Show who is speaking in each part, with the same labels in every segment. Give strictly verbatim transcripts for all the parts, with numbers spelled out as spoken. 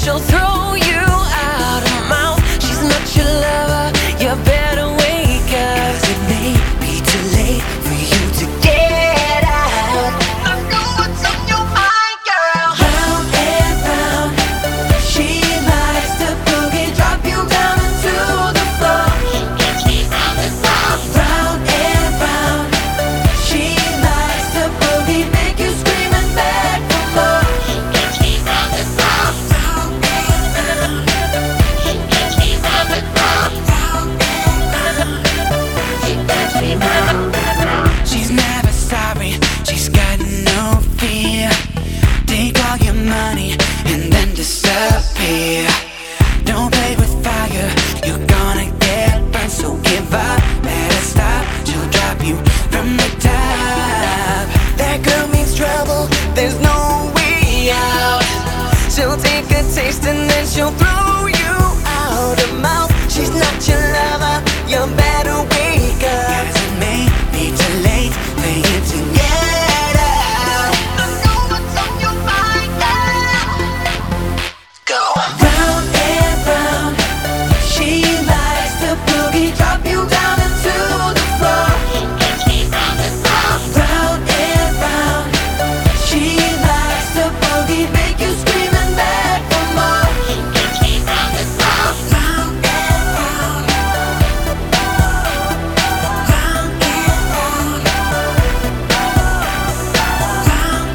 Speaker 1: she'll throw you out her mouth. She's not your lover, you better wake up. 'Cause it may be too late for you to get out. I know what's on your mind, girl. Round and round, she likes to boogie, drop you down into the floor. Round and round, she likes to boogie, make you scream and beg for more. She's never sorry, she's got no fear. Take all your money and then disappear. Don't play with fire, you're gonna get burned. So give up, better stop, she'll drop you from the top. That girl means trouble, there's no way out. She'll take a taste and then she'll throw you out her mouth. She's not your lover, you better wake up. 'Cause it may be too late for you to get out. I know what's on your mind now. Go. Round and round, she likes to boogie, drop you down into the floor. Round and round, she likes to boogie, make you scream and beg for more. Round and round, round and round, round and round, round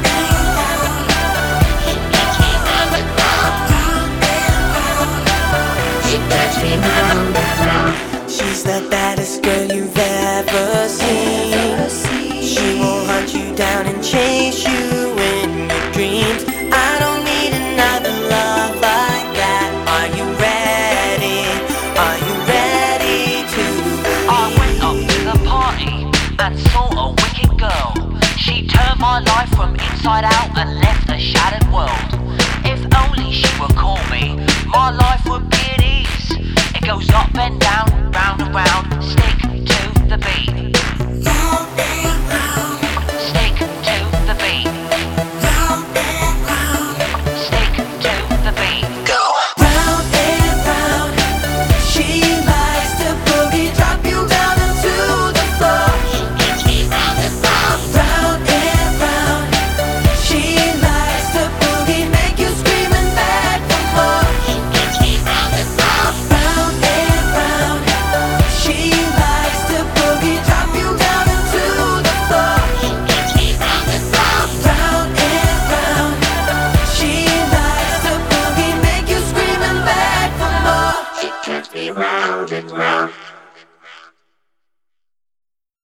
Speaker 1: and round. She's the baddest girl you've ever seen. She will hunt you down and chase you in your dreams. I don't need another love like that. Are you ready? Are you ready to?
Speaker 2: I went up to the party and saw a wicked girl. She turned my life from inside out and left a shattered world. If only she would call me, my life would be at ease. It goes up and down, round and round, stick to the beat.